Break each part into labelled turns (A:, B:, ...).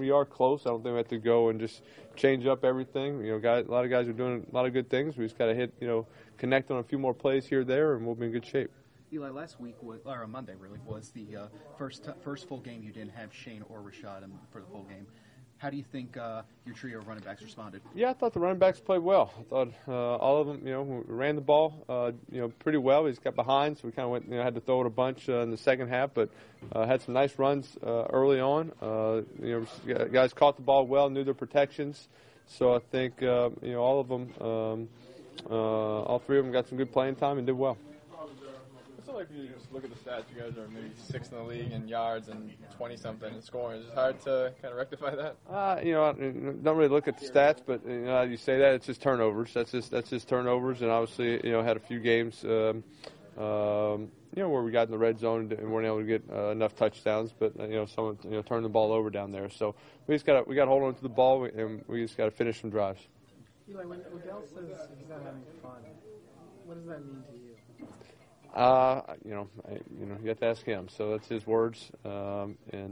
A: we are close. I don't think we have to go and just change up everything. You know, a lot of guys are doing a lot of good things. We just got to connect on a few more plays here or there, and we'll be in good shape.
B: Eli, last week, or Monday really, was the first full game you didn't have Shane or Rashad for the full game. How do you think your trio of running backs responded?
A: Yeah, I thought the running backs played well. I thought all of them, we ran the ball, pretty well. We just got behind, so we kind of had to throw it a bunch in the second half, but had some nice runs early on. Guys caught the ball well, knew their protections. So I think, all of them, all three of them got some good playing time and did well.
C: It's not like if you just look at the stats, you guys are maybe 6th in the league in yards and 20-something in scoring. Is it hard to kind of rectify that?
A: I don't really look at the stats, but how you say that, it's just turnovers. That's just turnovers, and obviously, had a few games, where we got in the red zone and weren't able to get enough touchdowns, but someone turned the ball over down there. So we got to hold on to the ball, and we just got to finish some drives.
D: Eli, when Odell says he's not having fun, what does that mean to you?
A: You have to ask him. So that's his words. No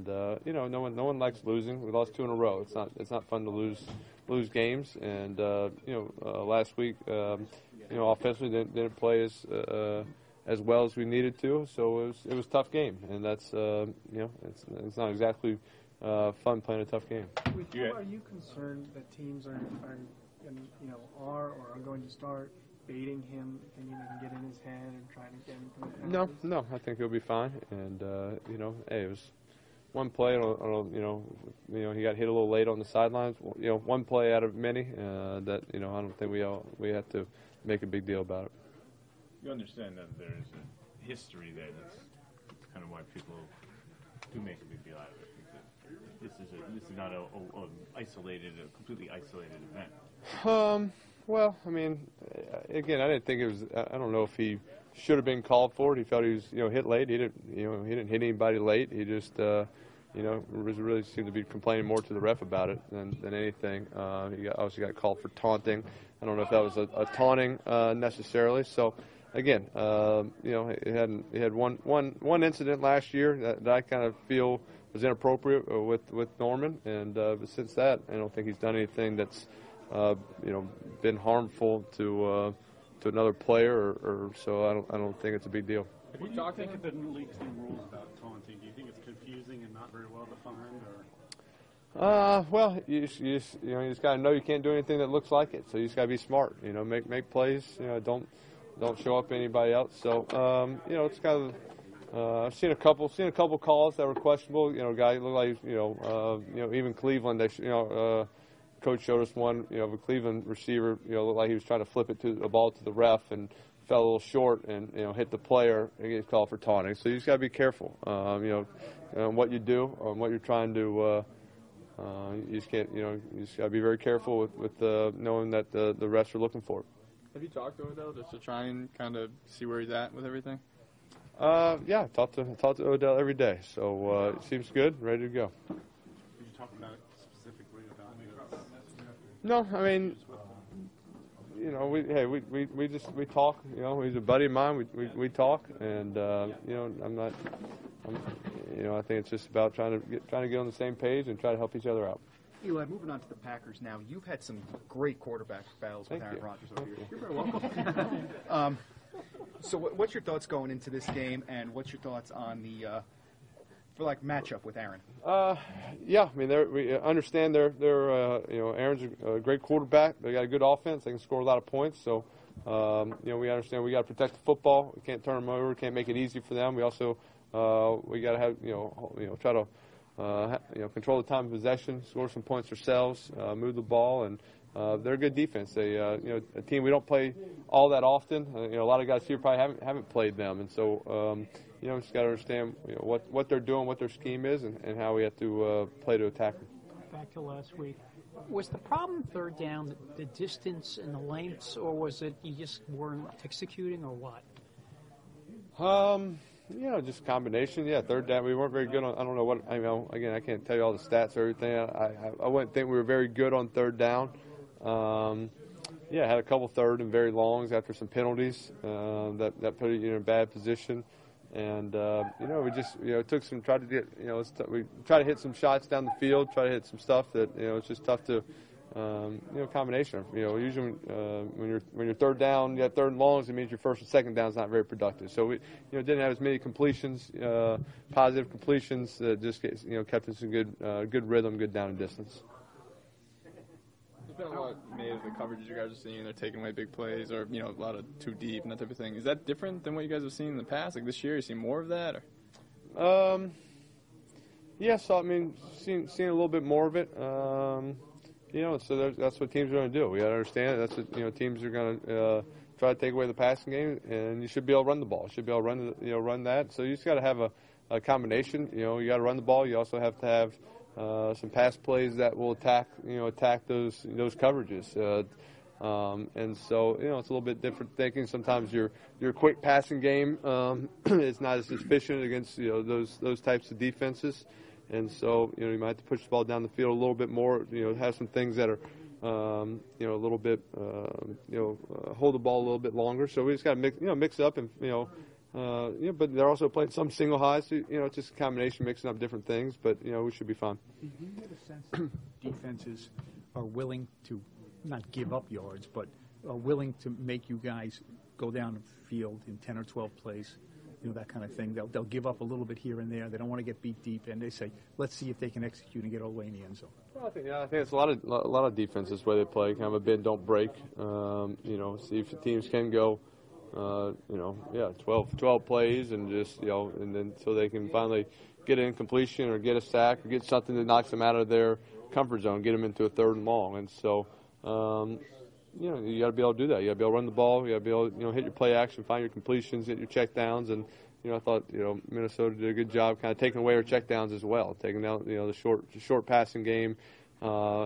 A: one likes losing. We lost 2 in a row. It's not fun to lose games. And last week, offensively didn't play as well as we needed to. So it was a tough game, and that's it's not exactly fun playing a tough game.
D: Are you concerned that teams are going to start baiting him, thinking they can get in his head and trying to get him?
A: No, I think he'll be fine. And it was one play. He got hit a little late on the sidelines. One play out of many. That I don't think we have to make a big deal about it.
E: You understand that there is a history there. That's kind of why people do make a big deal out of it. This is not a completely isolated event.
A: Well, again, I didn't think it was. I don't know if he should have been called for it. He felt he was, hit late. He didn't hit anybody late. He just, really seemed to be complaining more to the ref about it than anything. He obviously got called for taunting. I don't know if that was a taunting necessarily. So, again, he had one incident last year that I kind of feel was inappropriate with Norman, and but since that, I don't think he's done anything that's been harmful to another player, or so I don't think it's a big deal.
F: What do you think of the league's new rules about taunting? Do you think it's confusing and not very well defined, or?
A: Well, you just got to know you can't do anything that looks like it. So you just got to be smart. Make plays. Don't show up anybody else. So it's kind of. I've seen a couple calls that were questionable. Guy looked like even Cleveland. Coach showed us one, of a Cleveland receiver, looked like he was trying to flip a ball to the ref and fell a little short and, hit the player and gets called for taunting. So you just got to be careful, what you do, what you're trying to, you just can't, you just got to be very careful with knowing that the refs are looking for it.
C: Have you talked to Odell just to try and kind of see where he's at with everything?
A: Yeah, I talk to Odell every day, so it seems good, ready to go.
F: Did you talk about it specifically about
A: No, we talk. He's a buddy of mine. We talk, and I think it's just about trying to get on the same page and try to help each other out.
B: Eli, moving on to the Packers now. You've had some great quarterback battles with Aaron Rodgers over here. You're very welcome. So what's your thoughts going into this game, and what's your thoughts on the matchup with Aaron?
A: Yeah, we understand Aaron's a great quarterback. They got a good offense. They can score a lot of points. So, we understand we got to protect the football. We can't turn them over. We can't make it easy for them. We also we got to have try to control the time of possession, score some points ourselves, move the ball, and they're a good defense. They a team we don't play all that often. A lot of guys here probably haven't played them, and so just got to understand what they're doing, what their scheme is, and how we have to play to attack them.
G: Back to last week, was the problem third down the distance and the lengths, or was it you just weren't executing, or what?
A: Just a combination. Yeah, third down, we weren't very good on. I don't know what. Again, I can't tell you all the stats or everything. I wouldn't think we were very good on third down. Had a couple third and very longs after some penalties that put you in a bad position. And we just took some, tried to get we try to hit some shots down the field, try to hit some stuff that it's just tough to combination. Usually when you're third down, you have third and longs, it means your first and second down is not very productive. So we didn't have as many completions, positive completions that just kept us in good rhythm, good down and distance.
C: There's been a lot made of the coverages you guys are seeing. They're taking away big plays, or a lot of too deep and that type of thing. Is that different than what you guys have seen in the past? Like this year, you see more of that? Or?
A: Yeah. So I mean, seeing a little bit more of it. So that's what teams are going to do. We got to understand that's what teams are going to try to take away the passing game, and you should be able to run the ball. You should be able to run that. So you just got to have a combination. You got to run the ball. You also have to have some pass plays that will attack those coverages. And so it's a little bit different thinking. Sometimes your quick passing game is not as efficient against those types of defenses. And so, you might have to push the ball down the field a little bit more, have some things that are, a little bit, hold the ball a little bit longer. So we just got to mix up and, but they're also playing some single highs. So, it's just a combination, mixing up different things. But, we should be fine.
H: Do you get a sense that defenses are willing to not give up yards, but are willing to make you guys go down the field in 10 or 12 plays? That kind of thing. They'll give up a little bit here and there. They don't want to get beat deep, and they say, "Let's see if they can execute and get all the way in the end zone."
A: Well, I think it's a lot of defenses where they play kind of a bend don't break. See if the teams can go, 12 plays and just and then so they can finally get an incompletion or get a sack or get something that knocks them out of their comfort zone, get them into a third and long, and so. You got to be able to do that. You got to be able to run the ball. You got to be able to, hit your play action, find your completions, hit your check downs. And, I thought, Minnesota did a good job kind of taking away our check downs as well, taking down, the short passing game. So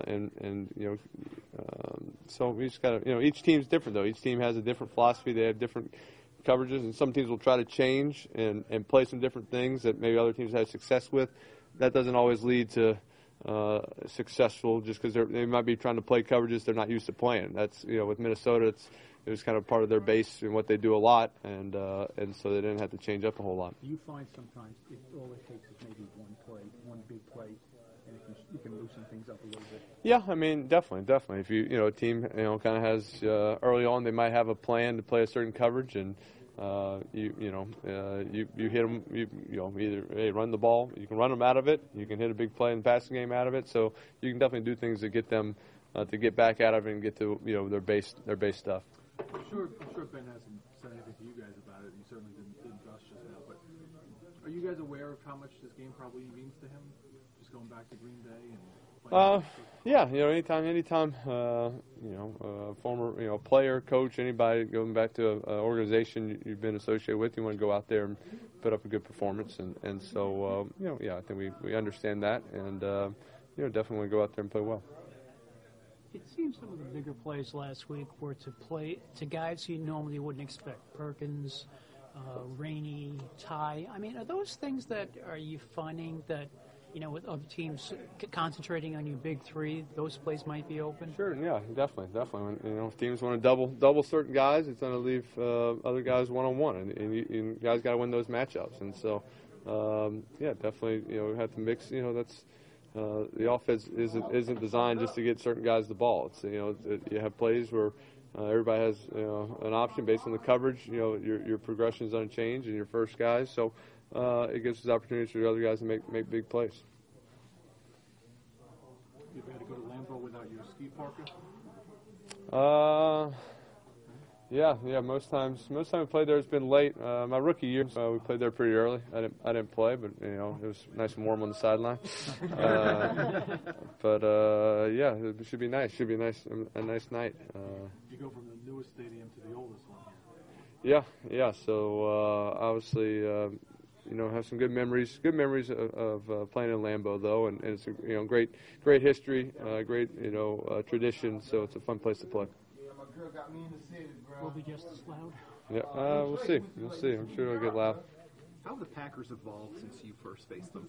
A: we just got to, each team's different, though. Each team has a different philosophy. They have different coverages, and some teams will try to change and play some different things that maybe other teams have success with. That doesn't always lead to successful just because they might be trying to play coverages they're not used to playing. That's with Minnesota, it was kind of part of their base and what they do a lot, and so they didn't have to change up a whole lot.
H: Do you find sometimes all it takes is maybe one big play, and you can loosen things up a little bit? Yeah, I
A: mean definitely. If a team kind of has early on they might have a plan to play a certain coverage and. You hit them. Either run the ball. You can run them out of it. You can hit a big play in the passing game out of it. So you can definitely do things to get them to get back out of it and get to their base stuff.
I: I'm sure Ben hasn't said anything to you guys about it. You certainly didn't to us just now. But are you guys aware of how much this game probably means to him? Just going back to Green Bay and.
A: Yeah, anytime, former, player, coach, anybody going back to an organization you've been associated with, you want to go out there and put up a good performance, and so, I think we understand that, and, definitely want to go out there and play well.
G: It seems some of the bigger plays last week were to guys you normally wouldn't expect, Perkins, Rainey, Ty. I mean, are those things are you finding that, with other teams concentrating on your big three, those plays might be open?
A: Sure, yeah, definitely. When, if teams want to double certain guys, it's going to leave other guys one-on-one, and you guys got to win those matchups. And so, definitely, we have to mix. That's the offense isn't designed just to get certain guys the ball. It's you have plays where everybody has an option based on the coverage. Your progression is unchanged and your first guys. So. It gives us opportunities for the other guys to make big plays.
I: You ever had to go to Lambeau without your ski parka?
A: Yeah. Most times we played there. It's been late. My rookie year, we played there pretty early. I didn't play, but it was nice and warm on the sideline. It should be nice. Should be a nice night.
I: You go from the newest stadium to the oldest one here.
A: Yeah. So obviously. Have some good memories. Good memories of playing in Lambeau, though, and it's a great history, great tradition. So it's a fun place to play.
G: Will be just as loud.
A: Yeah, we'll see. I'm sure it'll get loud.
B: How have the Packers evolved since you first faced them?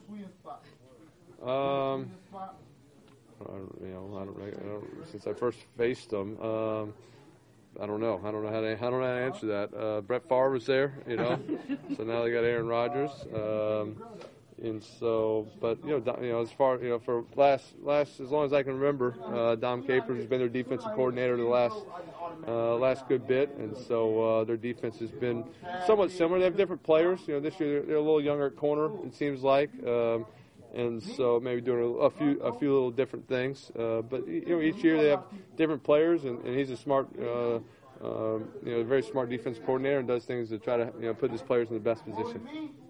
A: Since I first faced them. I don't know. I don't know how to answer that. Brett Favre was there, so now they got Aaron Rodgers. And so, but as far for last as long as I can remember, Dom Capers has been their defensive coordinator the last good bit, and so their defense has been somewhat similar. They have different players. This year they're a little younger at corner, it seems like, and so maybe doing a few little different things. But each year they have different players, and he's a smart. Very smart defense coordinator and does things to try to put his players in the best position.